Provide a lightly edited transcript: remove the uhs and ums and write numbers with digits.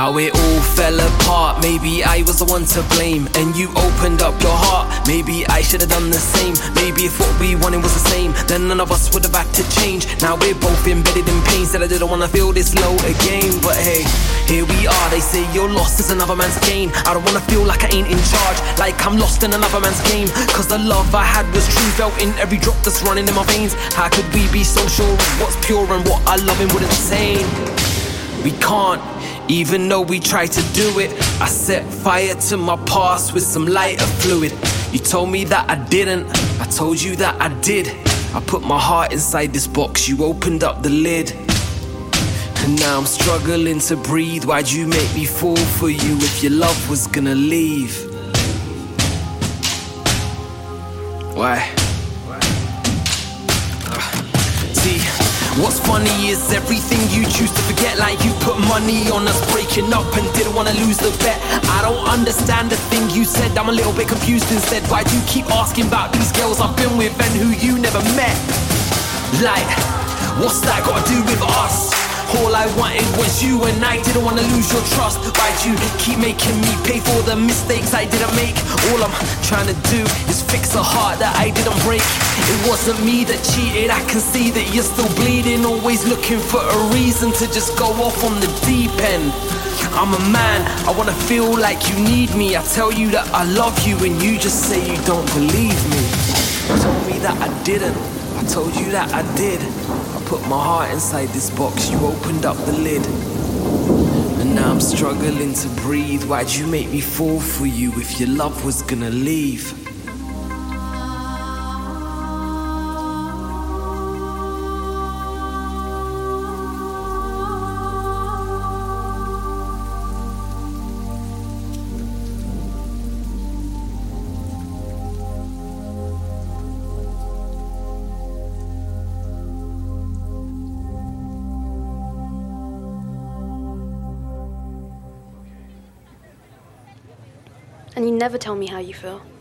How it all fell apart. Maybe I was the one to blame, and you opened up your heart. Maybe I should have done the same. Maybe if what we wanted was the same, then none of us would have had to change. Now we're both embedded in pain. Said I didn't want to feel this low again, but hey, here we are. They say your loss is another man's gain. I don't want to feel like I ain't in charge, like I'm lost in another man's game. Cause the love I had was true, felt in every drop that's running in my veins. How could we be so sure of what's pure and what our loving would attain? We can't, even though we try to do it. I set fire to my past with some lighter fluid. You told me that I didn't, I told you that I did. I put my heart inside this box, you opened up the lid. And now I'm struggling to breathe. Why'd you make me fall for you if your love was gonna leave? Why? See, what's funny is everything you choose to forget. Like you put money on us breaking up and didn't want to lose the bet. I don't understand the thing you said, I'm a little bit confused instead. Why do you keep asking about these girls I've been with and who you never met? Like, what's that got to do with us? All I wanted was you and I didn't want to lose your trust. Why'd you keep making me pay for the mistakes I didn't make? All I'm trying to do is fix a heart that I didn't break. It wasn't me that cheated, I can see that you're still bleeding. Always looking for a reason to just go off on the deep end. I'm a man, I wanna feel like you need me. I tell you that I love you and you just say you don't believe me. You told me that I didn't, I told you that I did. Put my heart inside this box, you opened up the lid. And now I'm struggling to breathe. Why'd you make me fall for you if your love was gonna leave? And you never tell me how you feel.